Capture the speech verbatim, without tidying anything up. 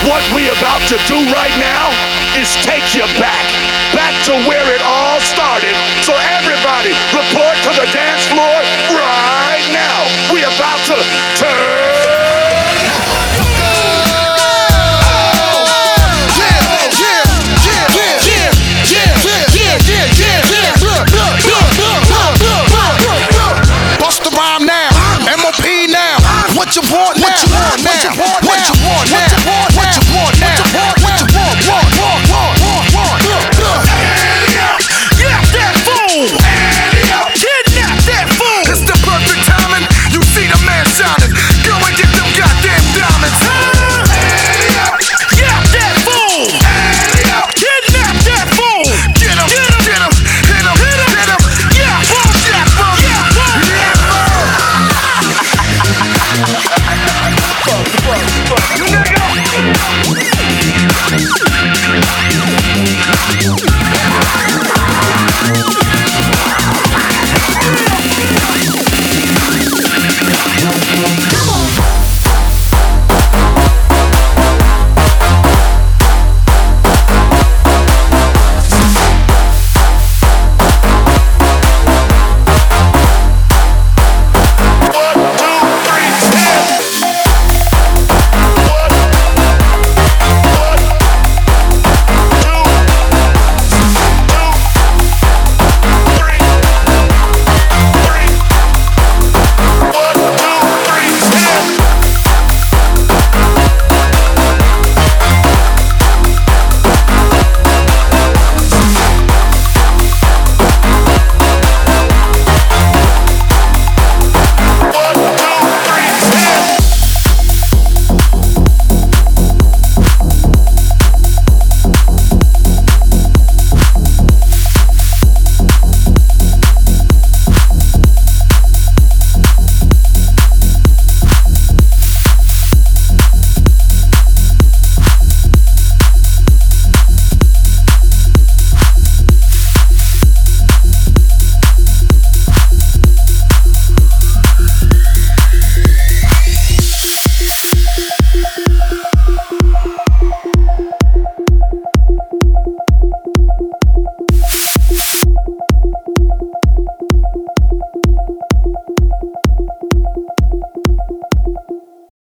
What we about to do right now is take you back, back to where it all started. So everybody, report to the dance floor right now. We about to turn. Bust the rhyme now, M O P now. What you want now?